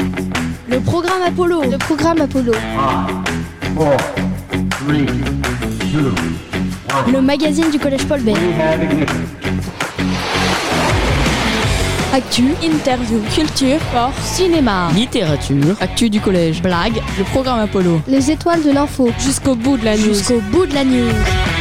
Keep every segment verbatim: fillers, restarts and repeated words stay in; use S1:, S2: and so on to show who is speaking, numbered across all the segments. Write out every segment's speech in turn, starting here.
S1: Le programme Apollo.
S2: Le programme Apollo.
S3: five, four, three, two, one.
S2: Le magazine du Collège Paul Bert.
S3: We have ignition.
S1: Actu, interview, culture, sport, cinéma, littérature, actu du collège, blague, le programme Apollo.
S2: Les étoiles de l'info.
S1: Jusqu'au bout de la news.
S2: Jusqu'au bout de la news.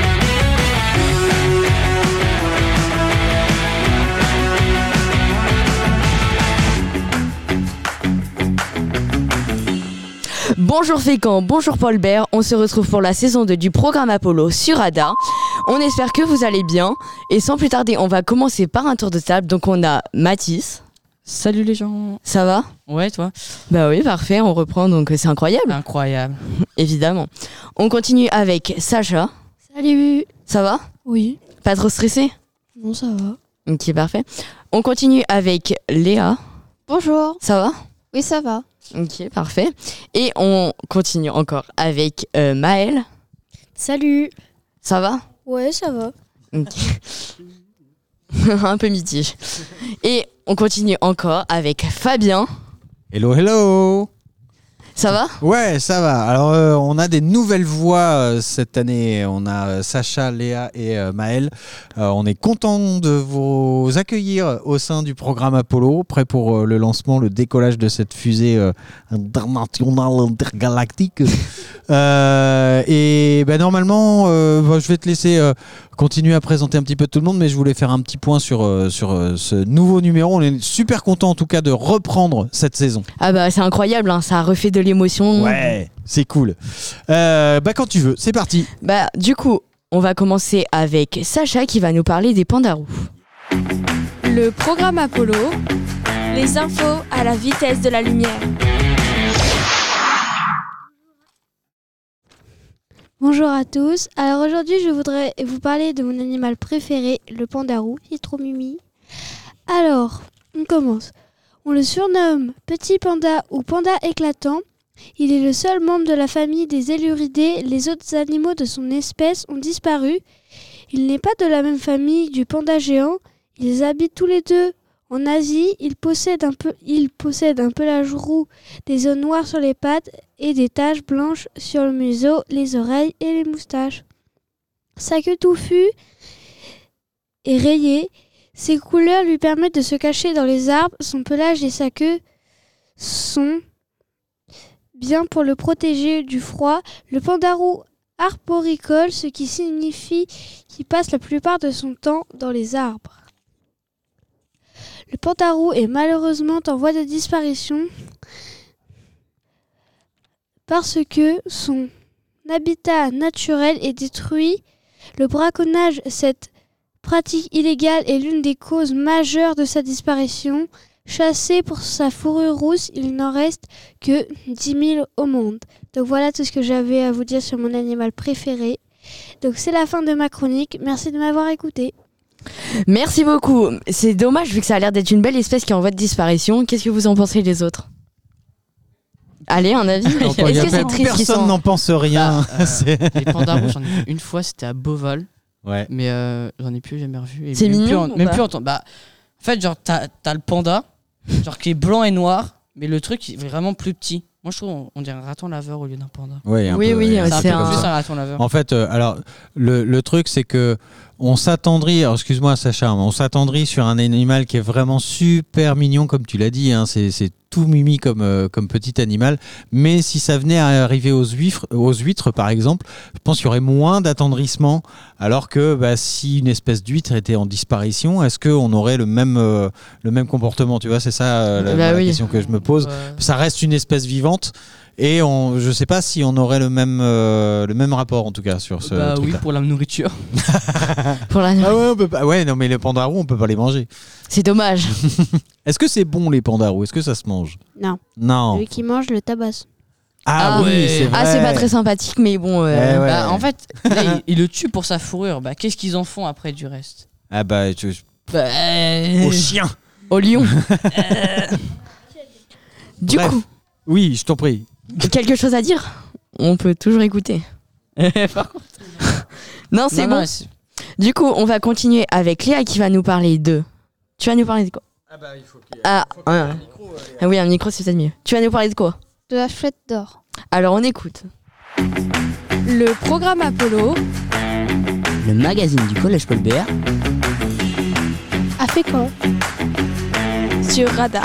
S1: Bonjour Fécamp, bonjour Paul Bert, on se retrouve pour la saison deux du programme Apollo sur Ada. On espère que vous allez bien et sans plus tarder, on va commencer par un tour de table. Donc on a Mathis.
S4: Salut les gens.
S1: Ça va ?
S4: Ouais, toi ?
S1: Bah oui, parfait, on reprend, donc c'est incroyable.
S4: Incroyable.
S1: Évidemment. On continue avec Sacha.
S2: Salut.
S1: Ça va ?
S2: Oui.
S1: Pas trop stressé ?
S2: Bon, ça va.
S1: Ok, parfait. On continue avec Léa.
S2: Bonjour.
S1: Ça va ?
S2: Oui, ça va.
S1: Ok, parfait. Et on continue encore avec euh, Maëlle.
S2: Salut.
S1: Ça va ?
S2: Ouais, ça va.
S1: Ok. Un peu mitige. Et on continue encore avec Fabien.
S5: Hello, hello.
S1: Ça va ?
S5: Ouais, ça va. Alors, euh, on a des nouvelles voix euh, cette année. On a euh, Sacha, Léa et euh, Maëlle. Euh, on est content de vous accueillir au sein du programme Apollo, prêt pour euh, le lancement, le décollage de cette fusée euh, internationale intergalactique. euh, et ben, normalement, euh, bah, je vais te laisser euh, continuer à présenter un petit peu tout le monde, mais je voulais faire un petit point sur, euh, sur euh, ce nouveau numéro. On est super content en tout cas de reprendre cette saison.
S1: Ah bah c'est incroyable, hein, ça a refait de l'émotion.
S5: Ouais, c'est cool. Euh, bah quand tu veux, c'est parti.
S1: Bah du coup, on va commencer avec Sacha qui va nous parler des pandarous.
S6: Le programme Apollo, les infos à la vitesse de la lumière.
S2: Bonjour à tous. Alors aujourd'hui, je voudrais vous parler de mon animal préféré, le pandarou. Il est trop mimi. Alors, on commence. On le surnomme petit panda ou panda éclatant. Il est le seul membre de la famille des éluridés. Les autres animaux de son espèce ont disparu. Il n'est pas de la même famille du panda géant. Ils habitent tous les deux en Asie. Il possède un peu, il possède un pelage roux, des zones noires sur les pattes et des taches blanches sur le museau, les oreilles et les moustaches. Sa queue touffue est rayée. Ses couleurs lui permettent de se cacher dans les arbres. Son pelage et sa queue sont bien pour le protéger du froid. Le pandarou arboricole, ce qui signifie qu'il passe la plupart de son temps dans les arbres. Le pandarou est malheureusement en voie de disparition parce que son habitat naturel est détruit. Le braconnage, cette pratique illégale, est l'une des causes majeures de sa disparition. Chassé pour sa fourrure rousse, il n'en reste que dix mille au monde. Donc voilà tout ce que j'avais à vous dire sur mon animal préféré. Donc c'est la fin de ma chronique. Merci de m'avoir écouté.
S1: Merci beaucoup. C'est dommage vu que ça a l'air d'être une belle espèce qui est en voie de disparition. Qu'est-ce que vous en pensez les autres ? Allez, un avis.
S5: Donc,
S1: Est-ce que
S5: a,
S1: c'est triste
S5: personne n'en pense rien.
S4: Bah, euh, les pandarous, j'en ai vu une fois, c'était à Beauval.
S5: Ouais.
S4: Mais euh, j'en ai plus jamais revu. Et
S1: C'est
S4: même
S1: mignon
S4: plus en,
S1: ou
S4: même
S1: pas
S4: plus en, bah, en fait, genre, t'as, t'as le panda, genre qui est blanc et noir, mais le truc est vraiment plus petit. Moi, je trouve on, on dirait un raton laveur au lieu d'un panda.
S5: Ouais, un
S1: Oui,
S5: peu,
S1: oui,
S5: ouais.
S1: euh,
S4: C'est
S1: c'est
S4: un peu
S1: un-
S4: plus un raton laveur.
S5: En fait, euh, alors le, le truc c'est que on s'attendrit, alors excuse-moi Sacha, on s'attendrit sur un animal qui est vraiment super mignon comme tu l'as dit, hein, c'est, c'est tout mimi comme, euh, comme petit animal, mais si ça venait à arriver aux huîtres, aux huîtres par exemple, je pense qu'il y aurait moins d'attendrissement, alors que bah, si une espèce d'huître était en disparition, est-ce qu'on aurait le même, euh, le même comportement, tu vois, c'est ça euh, la,
S1: Bah
S5: la
S1: oui.
S5: question que je me pose.
S4: Ouais.
S5: Ça reste une espèce vivante. Et on, je sais pas si on aurait le même, euh, le même rapport en tout cas sur ce
S4: Bah oui,
S5: truc-là.
S4: pour la nourriture.
S1: Pour la...
S5: Ah ouais, on peut pas, ouais, non mais les pandarous on peut pas les manger.
S1: C'est dommage.
S5: Est-ce que c'est bon les pandarous ? Est-ce que ça se mange ?
S2: Non.
S5: Non.
S2: Celui qui mange le tabasse.
S5: Ah,
S1: Ah
S5: oui,
S4: ouais.
S5: c'est vrai.
S1: Ah, c'est pas très sympathique, mais bon. euh,
S5: Eh ouais.
S4: Bah, en fait, là, ils, ils le tuent pour sa fourrure. Bah, qu'est-ce qu'ils en font après du reste ?
S5: Ah bah tu...
S4: Bah, euh,
S5: au chien.
S1: Au lion. Du
S5: Bref.
S1: coup,
S5: Oui, je t'en prie.
S1: quelque chose à dire ? On peut toujours écouter.
S4: Par contre,
S1: Non, c'est
S4: non,
S1: bon.
S4: non, c'est-
S1: Du coup, on va continuer avec Léa qui va nous parler de... Tu vas nous parler de quoi ?
S5: Ah bah il faut qu'il
S1: Ah, ouais. Ah oui, un micro, c'est peut-être mieux. Tu vas nous parler de quoi?
S2: De la chouette d'or.
S1: Alors, on écoute.
S6: Le programme Apollo,
S7: Le magazine du Collège Paul Bert.
S2: À Fécamp.
S6: sur Radar.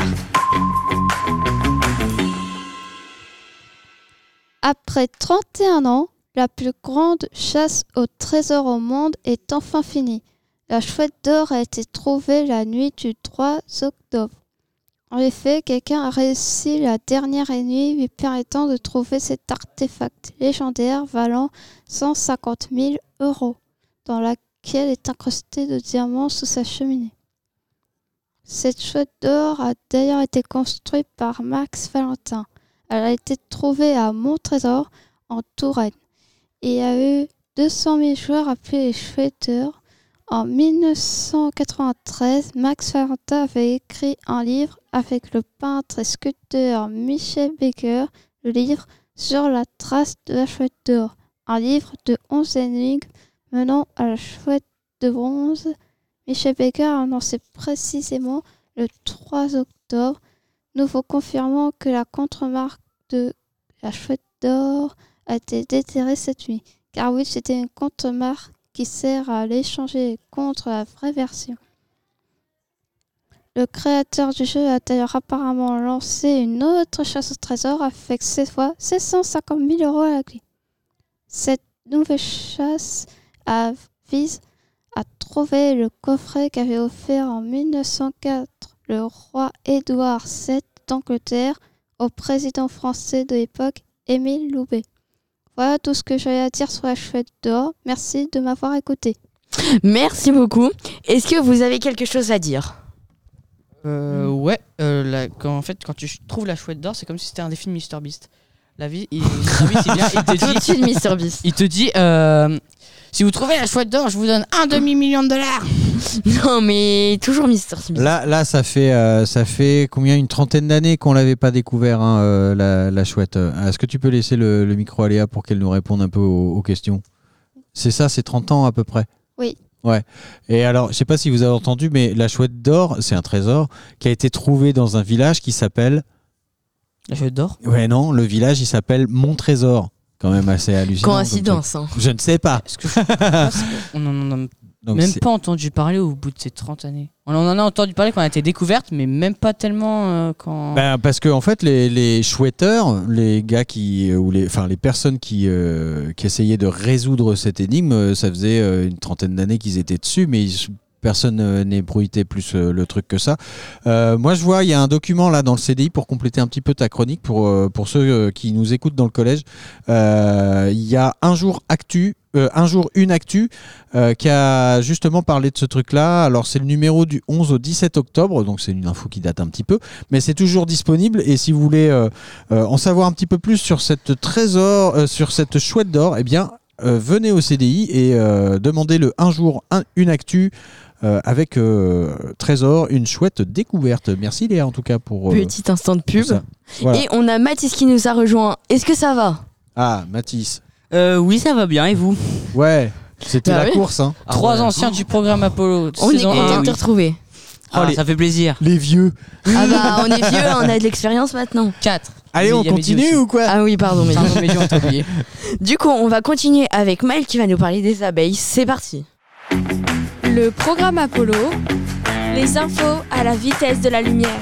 S2: Après trente et un ans, la plus grande chasse au trésor au monde est enfin finie. La chouette d'or a été trouvée la nuit du trois octobre. En effet, quelqu'un a réussi la dernière nuit lui permettant de trouver cet artefact légendaire valant cent cinquante mille euros, dans laquelle est incrusté de diamants sous sa cheminée. Cette chouette d'or a d'ailleurs été construite par Max Valentin. Elle a été trouvée à Montrésor, en Touraine. Et il y a eu deux cent mille joueurs appelés les chouetteurs. En mille neuf cent quatre-vingt-treize, Max Valentin avait écrit un livre avec le peintre et sculpteur Michel Becker, le livre Sur la trace de la chouette d'or, un livre de onze énigmes menant à la chouette de bronze. Michel Becker a annoncé précisément le trois octobre, nous vous confirmons que la contre-marque de la chouette d'or a été déterrée cette nuit. Car oui, c'était une contre-marque qui sert à l'échanger contre la vraie version. Le créateur du jeu a d'ailleurs apparemment lancé une autre chasse au trésor avec cette fois sept cent cinquante mille euros à la clé. Cette nouvelle chasse a, vise à trouver le coffret qu'avait offert en mille neuf cent quatre le roi Édouard sept d'Angleterre au président français de l'époque, Émile Loubet. Voilà tout ce que j'avais à dire sur la chouette d'or. Merci de m'avoir écouté.
S1: Merci beaucoup. Est-ce que vous avez quelque chose à dire?
S4: Euh, ouais, euh, la- quand, en fait, quand tu ch- trouves la chouette d'or, c'est comme si c'était un défi de MrBeast. La vie, il, MrBeast, il, vient, il te
S1: Tout de
S4: dit,
S1: suite, Mister Beast.
S4: il te dit euh, si vous trouvez la chouette d'or, je vous donne un demi-million de dollars.
S1: Non, mais toujours Mister Beast.
S5: Là, là, ça fait, euh, ça fait combien? Une trentaine d'années qu'on l'avait pas découvert, hein, euh, la, la chouette. Est-ce que tu peux laisser le, le micro à Léa pour qu'elle nous réponde un peu aux, aux questions? C'est ça, c'est trente ans à peu près?
S2: Oui.
S5: Ouais. Et alors, je sais pas si vous avez entendu, mais la chouette d'or, c'est un trésor qui a été trouvé dans un village qui s'appelle...
S4: La chouette d'or.
S5: Ouais, non, le village, il s'appelle Montrésor. Quand même assez hallucinant. comme
S1: Coïncidence. Hein.
S5: truc. Je ne sais pas.
S4: Est-ce que je pense qu'on n'en a
S5: Donc,
S4: même
S5: c'est-
S4: pas entendu parler au bout de ces trente années? On en a entendu parler quand elle a été découverte, mais même pas tellement euh, quand.
S5: Ben, parce que en fait, les, les chouetteurs, les gars qui, ou les, enfin les personnes qui, euh, qui essayaient de résoudre cette énigme, euh, ça faisait euh, une trentaine d'années qu'ils étaient dessus, mais ils- personne euh, n'ébruitait plus euh, le truc que ça. Euh, moi, je vois, il y a un document là dans le C D I pour compléter un petit peu ta chronique pour euh, pour ceux euh, qui nous écoutent dans le collège. Euh, Il y a un jour actu. Euh, un jour une actu euh, qui a justement parlé de ce truc-là. Alors c'est le numéro du onze au dix-sept octobre, donc c'est une info qui date un petit peu, mais c'est toujours disponible. Et si vous voulez euh, euh, en savoir un petit peu plus sur cette trésor, euh, sur cette chouette d'or, eh bien euh, venez au C D I et euh, demandez le un jour un, une actu. Euh, avec euh, Trésor, une chouette découverte. Merci Léa en tout cas pour... euh,
S1: Petit instant de pub.
S5: pour ça. Voilà.
S1: Et on a Mathis qui nous a rejoint. Est-ce que ça va?
S5: Ah, Mathis.
S7: Euh, oui, ça va bien, et vous?
S5: Ouais, c'était
S1: Bah
S5: la
S1: oui.
S5: course. Hein.
S4: Trois
S7: Ah ouais.
S4: anciens du programme Apollo.
S1: On est
S4: saison
S1: content
S4: un.
S1: de te retrouver.
S7: Ah,
S5: les-
S7: ça fait plaisir.
S5: Les vieux.
S1: Ah bah, on est vieux, on a de l'expérience maintenant.
S4: quatre.
S5: Allez,
S4: Mais
S5: on
S4: il y avait dit
S5: continue
S4: aussi.
S5: ou quoi?
S1: Ah oui, pardon. Mais...
S4: Pardon, mais on t'a oublié.
S1: Du coup, on va continuer avec Maëlle qui va nous parler des abeilles. C'est parti.
S6: Le programme Apollo, les infos à la vitesse de la lumière.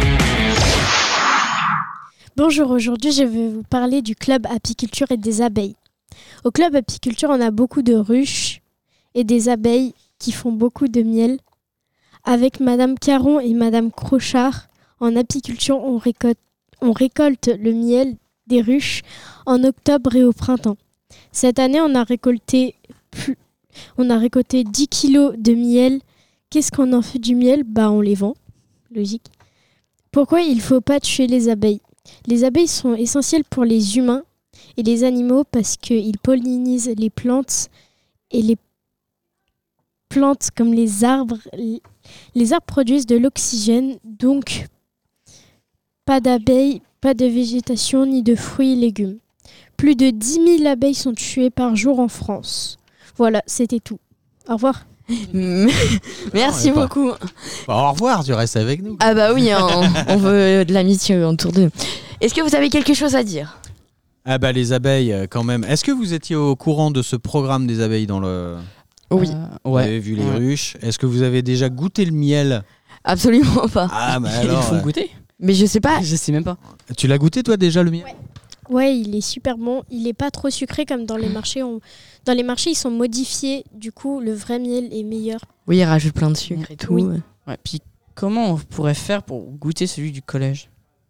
S8: Bonjour, aujourd'hui je vais vous parler du club apiculture et des abeilles. Au club apiculture, on a beaucoup de ruches et des abeilles qui font beaucoup de miel. Avec Madame Caron et Madame Crochard, en apiculture, on récolte, on récolte le miel des ruches en octobre et au printemps. Cette année, on a récolté, plus, on a récolté dix kilos de miel. Qu'est-ce qu'on en fait du miel? Bah, on les vend, logique. Pourquoi il ne faut pas tuer les abeilles? Les abeilles sont essentielles pour les humains et les animaux parce qu'ils pollinisent les plantes et les plantes comme les arbres. Les arbres produisent de l'oxygène, donc pas d'abeilles, pas de végétation ni de fruits et légumes. Plus de dix mille abeilles sont tuées par jour en France. Voilà, c'était tout. Au revoir.
S1: Merci
S5: Non, mais pas-
S1: beaucoup.
S5: Bah, au revoir, tu restes avec nous.
S1: Ah bah oui, hein, on, on veut de l'amitié autour d'eux. Est-ce que vous avez quelque chose à dire?
S5: Ah bah les abeilles euh, quand même. Est-ce que vous étiez au courant de ce programme des abeilles dans le...
S1: Oui.
S4: Euh,
S5: Vous
S4: ouais.
S5: avez vu les
S4: Ouais.
S5: ruches. Est-ce que vous avez déjà goûté le miel?
S1: Absolument pas.
S5: Ah bah
S4: Ils
S5: alors...
S4: font
S5: euh,
S4: goûter
S1: Mais je sais pas.
S4: Je sais même pas.
S5: Tu l'as goûté toi déjà le miel?
S8: Ouais, il est super bon. Il est pas trop sucré comme dans les marchés. On- Dans les marchés, ils sont modifiés. Du coup, le vrai miel est meilleur.
S1: Oui, il rajoute plein de sucre et tout.
S8: Oui.
S4: Ouais, puis comment on pourrait faire pour goûter celui du collège?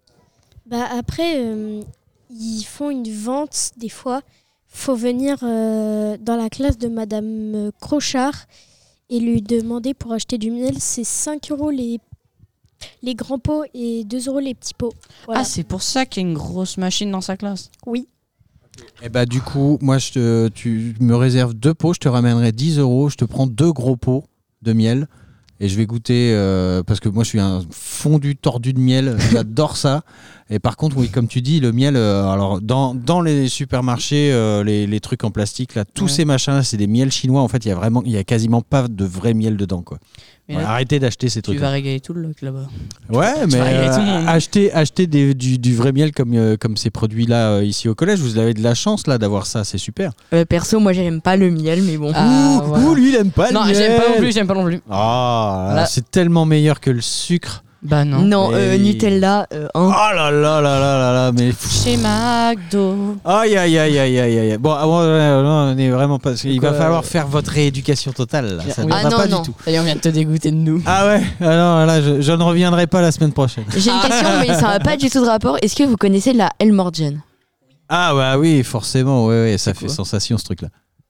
S8: Bah après, euh, ils font une vente des fois. Faut venir euh, dans la classe de Madame Crochard et lui demander pour acheter du miel. C'est cinq euros les, les grands pots et deux euros les petits pots. Voilà.
S4: Ah, c'est pour ça qu'il y a une grosse machine dans sa classe.
S8: Oui.
S5: Eh bah du coup, moi je te, tu me réserves deux pots, je te ramènerai dix euros, je te prends deux gros pots de miel et je vais goûter euh, parce que moi je suis un fondu tordu de miel, j'adore ça. Et par contre, oui, comme tu dis, le miel, euh, alors dans, dans les supermarchés, euh, les, les trucs en plastique, là, tous
S4: Ouais.
S5: ces machins, c'est des miels chinois. En fait, il y a vraiment, il y a quasiment pas de vrai miel dedans, quoi.
S4: Mais
S5: Ouais,
S4: là,
S5: arrêtez d'acheter ces
S4: tu
S5: trucs.
S4: vas régaler tout le loc là-bas.
S5: Ouais, mais
S4: vas régaler
S5: euh,
S4: tout le monde.
S5: acheter, acheter des- du, du vrai miel comme, euh, comme ces produits-là euh, ici au collège, vous avez de la chance là d'avoir ça, c'est super.
S1: Euh, perso, moi j'aime pas le miel, mais bon.
S4: Ah,
S5: ouh,
S4: voilà.
S5: ouh, lui, il aime pas
S4: Non,
S5: le miel.
S4: j'aime pas non plus, j'aime pas non plus.
S5: Ah, là,
S4: Là-
S5: c'est tellement meilleur que le sucre.
S4: Bah non.
S1: Non,
S5: Mais
S1: euh,
S5: oui.
S1: Nutella, euh,
S5: Oh
S1: hein.
S5: là là là là là là, mais
S4: Chez McDo.
S5: aïe aïe aïe aïe aïe aïe. Bon, ah, bon, ouais, non, on est vraiment pas. Il va
S4: Quoi,
S5: falloir
S4: euh,
S5: faire votre rééducation totale. Là. Ça ne
S4: oui.
S5: va
S1: Ah non,
S5: pas
S1: non.
S5: du tout.
S4: Ça y est, on vient de te dégoûter de nous.
S5: Ah ouais. Alors là, je, je ne reviendrai pas la semaine prochaine.
S1: J'ai une question, mais ça n'a pas du tout de rapport. Est-ce que vous connaissez la Elmorgen?
S5: Ah bah oui, forcément. Ouais, ouais, ça
S4: C'est
S5: fait
S4: quoi
S5: sensation ce truc-là.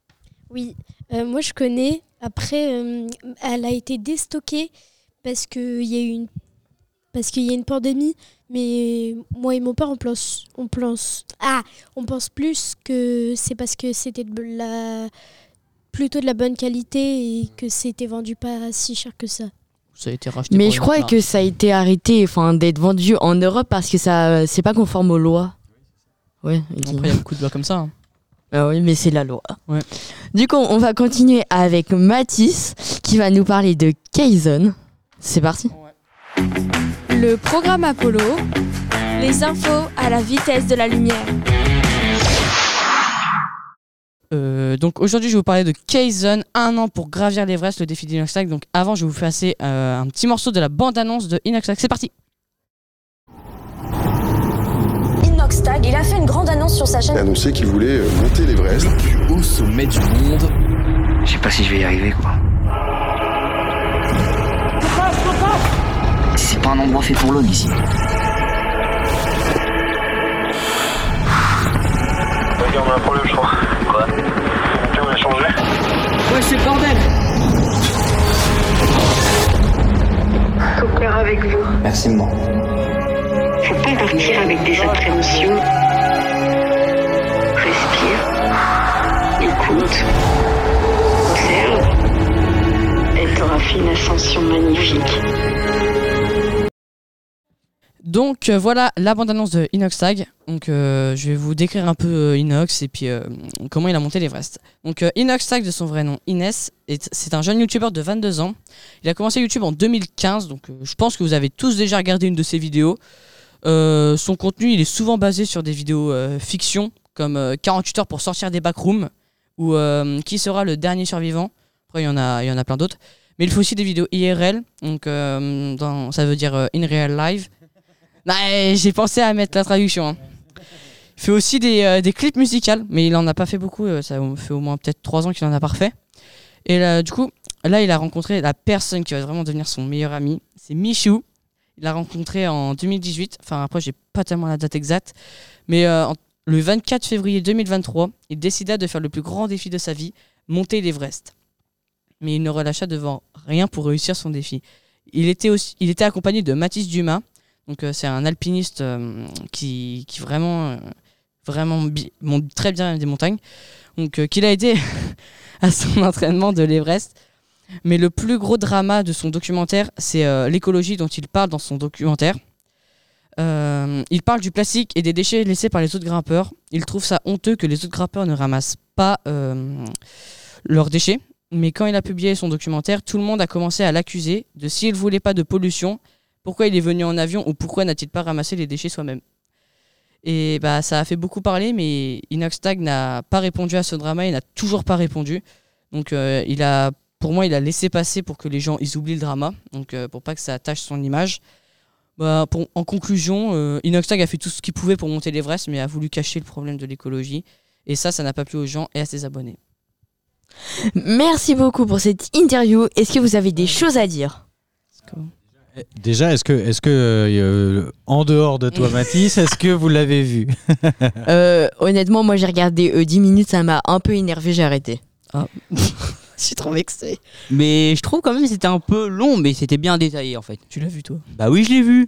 S8: Oui. Euh, moi, je connais. Après, euh, elle a été déstockée parce qu'il y a eu une parce qu'il y a une pandémie. Mais moi et mon père, on pense, on pense, ah, on pense plus que c'est parce que c'était de la, plutôt de la bonne qualité et que c'était vendu pas si cher que ça.
S4: Ça a été racheté.
S1: Mais
S4: pour
S1: je
S4: une
S1: crois
S4: marque.
S1: que ça a été arrêté, enfin, d'être vendu en Europe parce que ça, euh, c'est pas conforme aux lois. Ouais. il dit.
S4: Après, il y a beaucoup de lois comme ça. hein.
S1: Ah oui, mais c'est la loi.
S4: Ouais.
S1: Du coup, on va continuer avec Mathis qui va nous parler de Kaizen. C'est parti.
S6: Le programme Apollo, les infos à la vitesse de la lumière.
S4: Euh, donc aujourd'hui, je vais vous parler de Kaizen, un an pour gravir l'Everest, le défi d'Inoxtag. Donc avant, je vais vous passer euh, un petit morceau de la bande-annonce de Inoxtag. C'est parti.
S9: Inoxtag, il a fait une grande annonce sur sa
S10: Il a
S9: chaîne.
S10: annoncé qu'il voulait euh, monter l'Everest.
S11: Le plus haut sommet du monde.
S7: Je sais pas si je vais y arriver, quoi. C'est pas un endroit fait pour l'homme ici.
S10: Regarde, on a un problème, je crois. Quoi? On a changé.
S7: Ouais, c'est le bordel.
S9: Au cœur avec vous.
S7: Merci, maman.
S9: Faut pas partir avec des appréhensions. Respire. Écoute. Observe. Elle t'aura fait une ascension magnifique.
S4: Donc euh, voilà la bande-annonce de Inoxtag. Donc euh, je vais vous décrire un peu euh, Inox et puis euh, comment il a monté l'Everest. Donc euh, Inoxtag, de son vrai nom Inès, est- c'est un jeune youtubeur de vingt-deux ans. Il a commencé YouTube en deux mille quinze, donc euh, je pense que vous avez tous déjà regardé une de ses vidéos. Euh, son contenu, il est souvent basé sur des vidéos euh, fiction, comme euh, quarante-huit heures pour sortir des backrooms, ou euh, Qui sera le dernier survivant. Après, il y en a, il y en a plein d'autres. Mais il faut aussi des vidéos I R L, donc euh, dans, ça veut dire euh, In Real Live. Non, j'ai pensé à mettre la traduction. hein. Il fait aussi des, euh, des clips musicaux, mais il en a pas fait beaucoup. euh, ça fait au moins peut-être trois ans qu'il en a pas refait. Et là, du coup, là, il a rencontré la personne qui va vraiment devenir son meilleur ami. C'est Michou. Il l'a rencontré en deux mille dix-huit. Enfin, après, j'ai pas tellement la date exacte. Mais euh, en- le vingt-quatre février deux mille vingt-trois, il décida de faire le plus grand défi de sa vie, monter l'Everest. Mais il ne relâcha devant rien pour réussir son défi. Il était, aussi, il était accompagné de Mathis Dumas. Donc euh, c'est un alpiniste euh, qui, qui vraiment, euh, vraiment bi- monte très bien des montagnes. Donc euh, qui l'a aidé à son entraînement de l'Everest. Mais le plus gros drama de son documentaire, c'est euh, l'écologie dont il parle dans son documentaire. Euh, il parle du plastique et des déchets laissés par les autres grimpeurs. Il trouve ça honteux que les autres grimpeurs ne ramassent pas euh, leurs déchets. mais quand il a publié son documentaire, tout le monde a commencé à l'accuser de s'il ne voulait pas de pollution, pourquoi il est venu en avion ou pourquoi n'a-t-il pas ramassé les déchets soi-même. Et bah, ça a fait beaucoup parler, mais Inoxtag n'a pas répondu à ce drama, il n'a toujours pas répondu. Donc euh, il a, pour moi, il a laissé passer pour que les gens ils oublient le drama, donc euh, pour pas que ça tâche son image. Bah, pour, en conclusion, euh, Inoxtag a fait tout ce qu'il pouvait pour monter l'Everest, mais a voulu cacher le problème de l'écologie. Et ça, ça n'a pas plu aux gens et à ses abonnés.
S1: Merci beaucoup pour cette interview. Est-ce que vous avez des choses à dire ?
S5: Déjà, est-ce que, est-ce que euh, en dehors de toi, Mathis, est-ce que vous l'avez vu ?
S1: euh, Honnêtement, moi j'ai regardé euh, dix minutes, ça m'a un peu énervé, j'ai arrêté.
S4: Ah. Je suis trop vexé.
S12: Mais je trouve quand même que c'était un peu long, mais c'était bien détaillé en fait.
S4: Tu l'as vu toi ?
S12: Bah oui, je l'ai vu.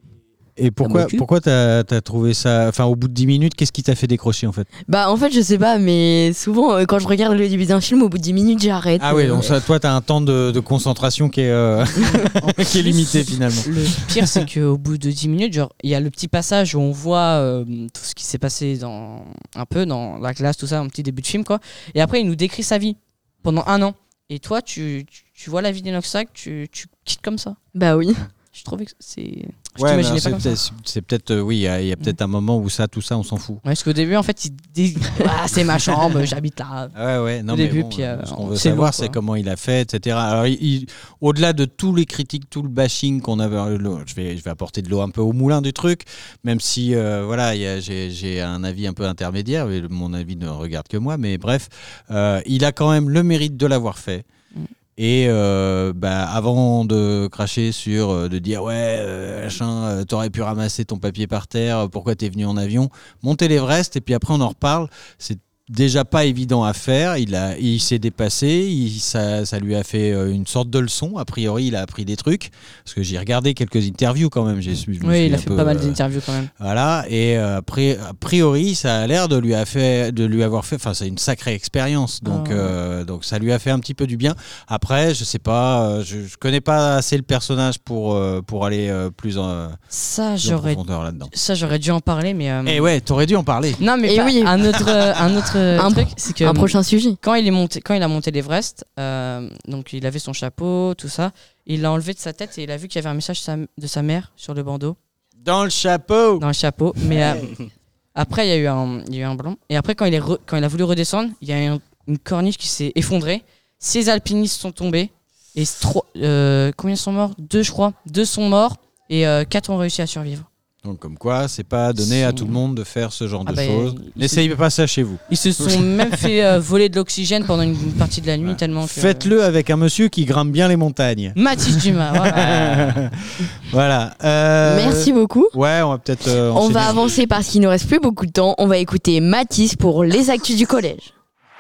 S5: Et pourquoi, pourquoi t'as, t'as trouvé ça... Enfin, au bout de dix minutes, qu'est-ce qui t'a fait décrocher en fait ?
S1: Bah en fait, je sais pas, mais souvent euh, quand je regarde le début d'un film, au bout de dix minutes, j'arrête.
S5: Ah oui,
S1: euh,
S5: donc ça, toi, t'as un temps de, de concentration qui est, euh, qui est limité finalement.
S4: Le pire, c'est qu'au bout de dix minutes, genre, il y a le petit passage où on voit euh, tout ce qui s'est passé dans, un peu dans la classe, tout ça, un petit début de film, quoi. Et après, il nous décrit sa vie pendant un an. Et toi, tu, tu, tu vois la vie d'Inoxtag, tu, tu quittes comme ça.
S1: Bah oui.
S4: Je trouvais que c'est... Je
S5: Ouais,
S4: t'imaginais
S5: non,
S4: pas
S5: c'est,
S4: comme
S5: peut-être,
S4: ça.
S5: c'est peut-être, euh, oui, il y a, y a peut-être un moment où ça, tout ça, on s'en fout.
S4: Ouais, parce qu'au début, en fait, il dit ah, c'est ma chambre, j'habite là.
S5: Ouais, ouais, non,
S4: Au
S5: mais
S4: début,
S5: bon,
S4: puis, euh,
S5: ce qu'on veut
S4: c'est
S5: savoir,
S4: long,
S5: c'est
S4: quoi.
S5: comment il a fait, et cetera. Alors, il, il- au-delà de tous les critiques, tout le bashing qu'on avait, le- je vais, je vais apporter de l'eau un peu au moulin du truc, même si, euh, voilà, il y a- j'ai, j'ai un avis un peu intermédiaire, mais mon avis ne regarde que moi, mais bref, euh, il a quand même le mérite de l'avoir fait.
S4: Mm.
S5: Et euh, bah, avant de cracher sur, euh, de dire ouais, euh, machin, euh, t'aurais pu ramasser ton papier par terre, euh, pourquoi t'es venu en avion, monter l'Everest et puis après on en reparle. C'est déjà pas évident à faire. Il a, il s'est dépassé. Il, ça, ça lui a fait euh, une sorte de leçon. A priori, il a appris des trucs parce que j'ai regardé quelques interviews quand même. J'ai, je me suis
S4: Oui, il a
S5: un
S4: fait
S5: peu,
S4: pas mal
S5: euh,
S4: d'interviews quand même.
S5: Voilà, et euh, après, a priori, ça a l'air de lui, a fait, de lui avoir fait. Enfin, c'est une sacrée expérience, donc,
S4: Ah ouais.
S5: euh, donc ça lui a fait un petit peu du bien. Après, je sais pas, euh, je, je connais pas assez le personnage pour, euh, pour aller euh, plus en,
S4: Ça,
S5: plus en
S4: j'aurais,
S5: profondeur là-dedans.
S4: ça, j'aurais dû en parler, mais. euh,
S5: Eh ouais, t'aurais dû en parler.
S4: Non, mais
S1: Eh
S4: pas-
S1: oui.
S4: un autre, euh, un autre euh,
S1: Un
S4: truc,
S1: pro-
S4: c'est que
S1: un prochain sujet.
S4: quand il est monté, quand il a monté l'Everest, euh, donc il avait son chapeau, tout ça, il l'a enlevé de sa tête et il a vu qu'il y avait un message de sa, de sa mère sur le bandeau,
S5: Dans le chapeau.
S4: dans le chapeau. Mais euh, après, il y a eu un, il y a eu un blanc. Et après, quand il est, re- quand il a voulu redescendre, il y a un- une corniche qui s'est effondrée. Ses alpinistes sont tombés et trois- euh, combien sont morts ? Deux, je crois. Deux sont morts et euh, quatre ont réussi à survivre.
S5: Donc comme quoi, c'est pas donné à tout le monde de faire ce genre
S4: Ah
S5: de
S4: bah,
S5: choses.
S4: il-
S5: N'essayez pas ça chez vous.
S4: Ils se sont même fait euh, voler de l'oxygène pendant une partie de la nuit tellement que...
S5: Faites-le avec un monsieur qui grimpe bien les montagnes.
S4: Mathis Dumas, voilà.
S5: Voilà. euh,
S1: Merci beaucoup.
S5: Ouais, on va peut-être. euh,
S1: On
S5: enchaîner.
S1: va avancer parce qu'il ne reste plus beaucoup de temps. On va écouter Mathis pour les actus du collège.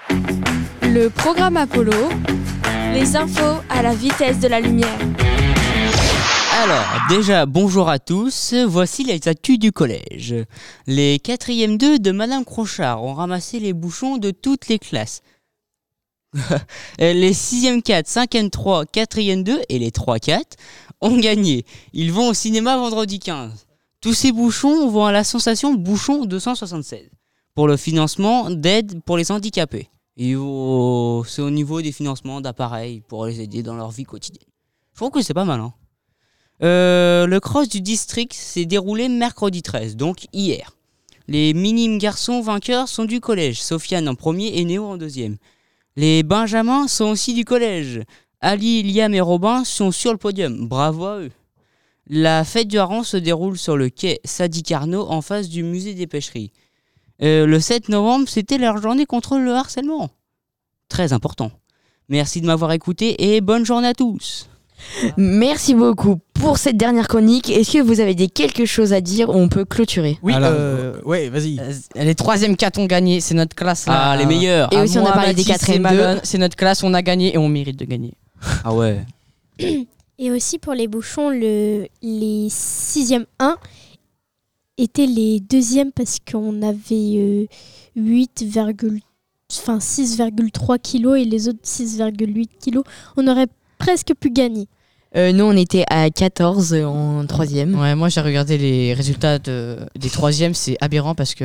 S6: Le programme Apollo, les infos à la vitesse de la lumière.
S12: Alors, déjà, bonjour à tous, voici les actus du collège. Les quatrièmes deux de Madame Crochard ont ramassé les bouchons de toutes les classes. Les sixième quatre, cinquième trois, quatrième deux et les trois quatre ont gagné. Ils vont au cinéma vendredi quinze. Tous ces bouchons vont à l'association Bouchon deux cent soixante-seize pour le financement d'aide pour les handicapés. Et au- c'est au niveau des financements d'appareils pour les aider dans leur vie quotidienne. Je trouve que c'est pas mal, hein. Euh, le cross du district s'est déroulé mercredi treize, donc hier. Les minimes garçons vainqueurs sont du collège. Sofiane en premier et Néo en deuxième. Les benjamins sont aussi du collège. Ali, Liam et Robin sont sur le podium. Bravo à eux. La fête du hareng se déroule sur le quai Sadi Carnot en face du musée des pêcheries. Euh, le sept novembre, c'était leur journée contre le harcèlement. Très important. Merci de m'avoir écouté et bonne journée à tous.
S1: Merci beaucoup pour cette dernière chronique. Est-ce que vous avez des quelque chose à dire ou on peut clôturer ?
S4: Oui,
S5: Alors,
S4: euh,
S5: ouais, vas-y.
S4: euh, les troisième quatre ont gagné, c'est notre classe là.
S12: Ah, les meilleurs.
S1: Et aussi, on a parlé des quatrième deux.
S4: C'est notre classe, on a gagné et on mérite de gagner.
S12: Ah ouais.
S8: Et aussi pour les bouchons, le, les sixième un étaient les deuxièmes parce qu'on avait euh, huit, enfin six virgule trois kilos et les autres six virgule huit kilos. On aurait presque pu gagner.
S1: Euh, nous, on était à quatorze en troisième.
S4: Ouais, moi j'ai regardé les résultats de, des troisièmes, c'est aberrant parce que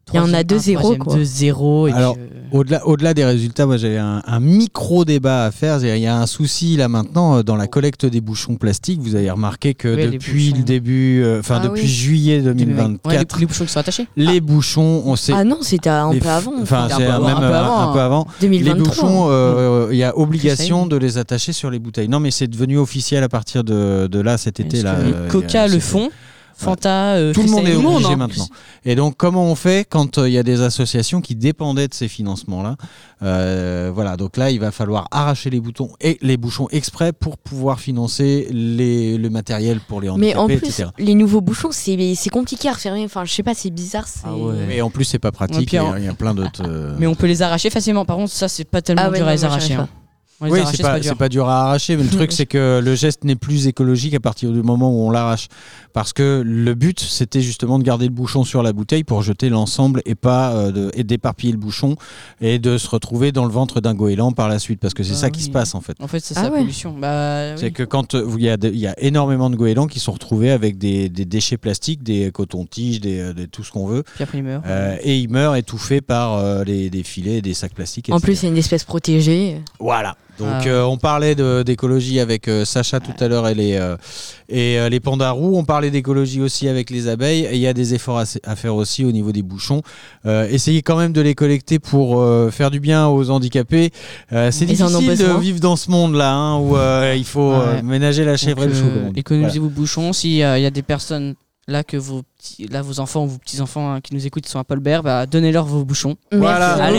S1: Il y en a deux zéro quoi.
S4: deux zéro.
S5: Alors, euh... au-delà, au-delà des résultats, moi j'avais un, un micro débat à faire. Il y a un souci là maintenant dans la collecte des bouchons plastiques. Vous avez remarqué que
S4: oui,
S5: depuis le début, enfin euh, ah, depuis oui. juillet deux mille vingt-quatre,
S4: ouais, les, les bouchons qui sont attachés.
S5: Les
S4: ah.
S5: bouchons, on sait.
S1: Ah non, c'était un peu avant.
S5: Enfin, c'est un, même, un, peu avant, un peu avant.
S1: deux mille vingt-trois.
S5: Les bouchons, il euh, y a obligation de les attacher sur les bouteilles. Non, mais c'est devenu officiel à partir de, de là cet été là.
S4: Euh, Coca le font. Fanta, euh,
S5: tout le monde est obligé
S4: monde, hein.
S5: maintenant. Et donc, comment on fait quand il euh, y a des associations qui dépendaient de ces financements-là euh, Voilà, donc là, il va falloir arracher les boutons et les bouchons exprès pour pouvoir financer les, le matériel pour les handicapés,
S1: mais en plus,
S5: et cetera.
S1: Les nouveaux bouchons, c'est, c'est compliqué à refermer. Enfin, je sais pas, c'est bizarre. C'est...
S5: Ah ouais. Mais en plus, c'est pas pratique. Il ouais, y, y a plein d'autres. Euh...
S4: Mais on peut les arracher facilement. Par contre, ça, c'est pas tellement ah ouais, dur non, à les arracher. Hein.
S5: Oui, c'est pas, c'est pas dur à arracher, mais le truc c'est que le geste n'est plus écologique à partir du moment où on l'arrache. Parce que le but c'était justement de garder le bouchon sur la bouteille pour jeter l'ensemble et pas euh, de, et d'éparpiller le bouchon et de se retrouver dans le ventre d'un goéland par la suite. Parce que c'est ah, ça oui. qui se passe en fait.
S4: En fait, c'est
S1: ah,
S4: ça la
S1: ouais.
S4: pollution. Bah,
S5: c'est
S4: oui.
S5: que quand il y, y a énormément de goélands qui sont retrouvés avec des, des déchets plastiques, des cotons-tiges, des, des, tout ce qu'on veut.
S4: Puis après ils meurent.
S5: Euh, et ils meurent étouffés par euh, les, des filets, des sacs plastiques.
S1: En plus, c'est une espèce protégée.
S5: Voilà. Donc ah, euh, on parlait de, d'écologie avec euh, Sacha tout ouais. à l'heure et les, euh, et, euh, les pandas roux. On parlait d'écologie aussi avec les abeilles. Et il y a des efforts à, à faire aussi au niveau des bouchons. Euh, essayez quand même de les collecter pour euh, faire du bien aux handicapés. Euh, c'est Ils difficile de vivre dans ce monde-là hein, où euh, il faut ouais. euh, ménager la chèvre Donc, et le chou.
S4: Euh, économisez voilà. vos bouchons. S'il y, y a des personnes... Là que vos petits, là vos enfants ou vos petits enfants hein, qui nous écoutent sont à Paulbert, bah donnez-leur vos bouchons.
S5: Voilà.
S4: Allez.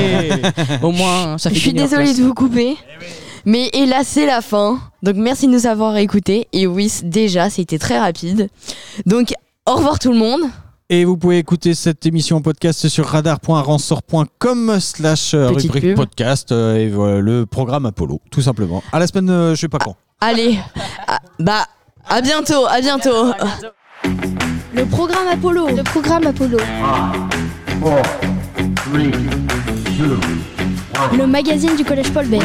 S4: Au moins ça fait.
S1: Je suis désolée de vous couper, mais et là c'est la fin. Donc merci de nous avoir écoutés. Et oui déjà c'était très rapide. Donc au revoir tout le monde.
S5: Et vous pouvez écouter cette émission en podcast sur radar point ransort point com slash rubrique podcast euh, et euh, le programme Apollo tout simplement. À la semaine, euh, je sais pas quand.
S1: Allez, ah, bah à bientôt, à bientôt. À bientôt.
S2: Le programme Apollo. Le programme Apollo.
S3: five, four, three, two, one.
S2: Le magazine du Collège Paulbert.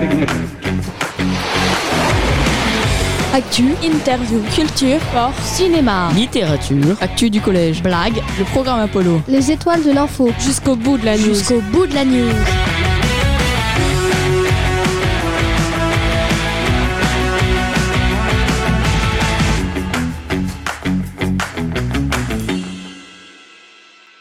S6: Actu, interview, culture, sport, cinéma,
S4: littérature,
S6: actu du collège, blague, le programme Apollo.
S2: Les étoiles de l'info.
S6: Jusqu'au bout de la news.
S2: Jusqu'au bout de la news.